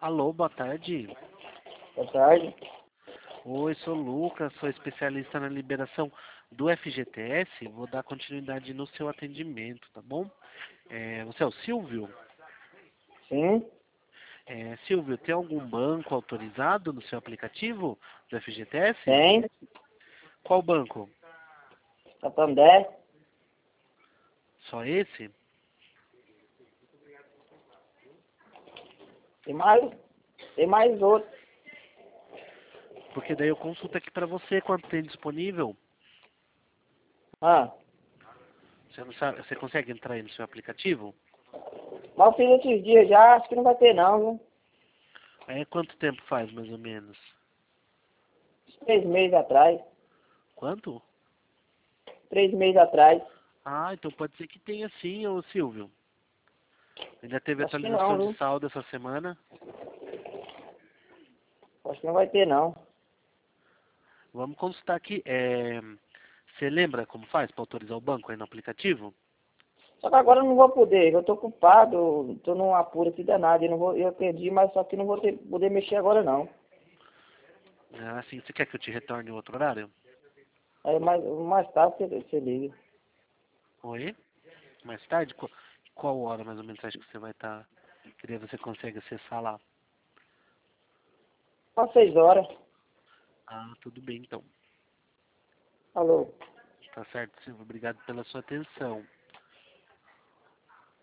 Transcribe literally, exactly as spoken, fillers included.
Alô, boa tarde. Boa tarde. Oi, sou o Lucas, sou especialista na liberação do F G T S. Vou dar continuidade no seu atendimento, tá bom? É, você é o Silvio? Sim, É, Silvio, tem algum banco autorizado no seu aplicativo do F G T S? tem. Qual banco? Santander. Só esse? Tem mais, tem mais outro. Porque daí eu consulto aqui pra você quanto tem disponível. Ah, Você não sabe, você consegue entrar aí no seu aplicativo? mas eu fiz esses dias já, acho que não vai ter não, viu? É, quanto tempo faz, mais ou menos? Uns Três meses atrás. Quanto? Três meses atrás. Ah, então pode ser que tenha sim, ô Silvio. Ainda teve Acho que não, atualização de viu? saldo essa semana. Acho que não vai ter não. Vamos consultar aqui. É, você lembra como faz para autorizar o banco aí no aplicativo? Só que agora eu não vou poder, eu tô ocupado, tô num apuro aqui danado, eu não vou, eu perdi, mas só que não vou ter, poder mexer agora não. Ah, sim. Você quer que eu te retorne em outro horário? Aí mais, mais tarde você, você liga. Oi? Mais tarde? Qual, qual hora mais ou menos você acha que você vai estar? Que daí você consegue acessar lá? Às seis horas. Ah, tudo bem então. Alô. Tá certo, Silvio. Obrigado pela sua atenção.